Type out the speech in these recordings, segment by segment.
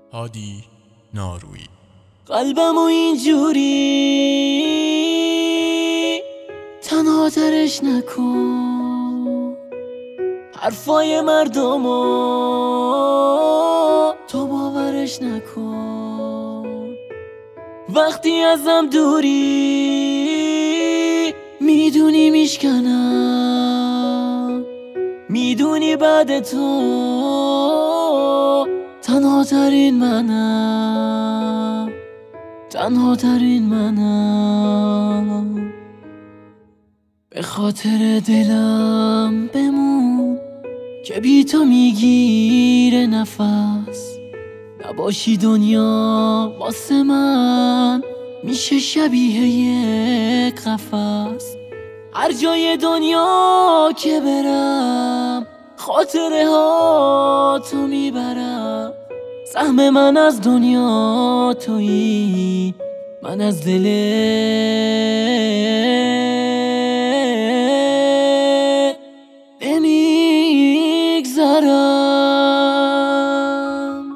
هادی نارویی. قلبمو اینجوری تنها ترش نکن، حرفای مردمو تو باورش نکن. وقتی ازم دوری میدونی میشکنم، میدونی بعد تو تنها ترین منم، تنها ترین منم. به خاطر دلم بمون که بی تو میگیره نفس، نباشی دنیا واسه من میشه شبیه یک قفس. هر جای دنیا که برم خاطره ها تو میبرم. سهم من از دنیا تویی، من از دلت نمیگذرم.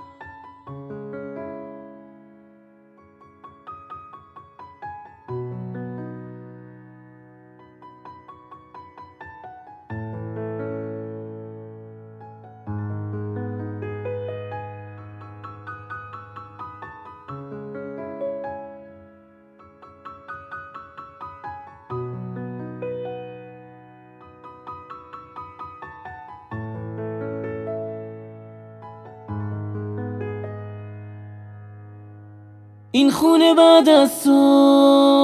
این خونه بعد از تو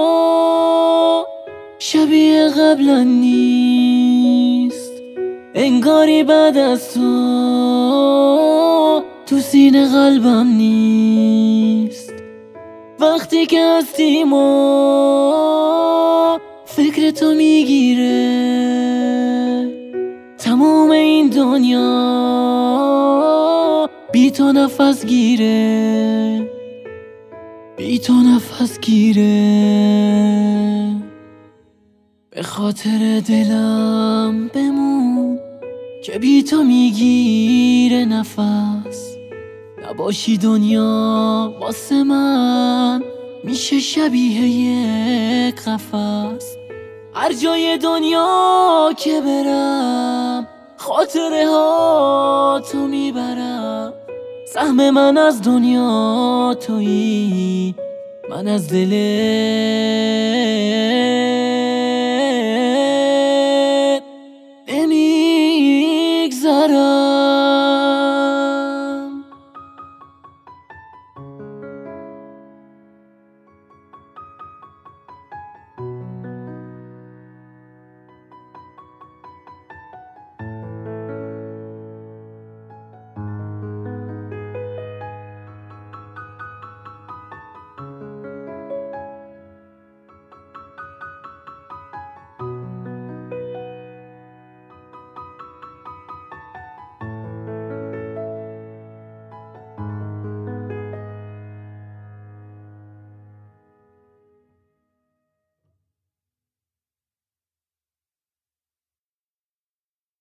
شبیه قبلا نیست، انگاری بعد از تو سینه قلبم نیست. وقتی که هستیم و فکر تو میگیره تموم این دنیا، بی تو نفس گیره، بی تو نفس گیره. به خاطر دلم بمون که بی تو میگیره نفس، نباشی دنیا واسه من میشه شبیه یک قفس. هر جای دنیا که برم خاطره ها تو میبرم. سهم من از دنیا تویی، من از دلت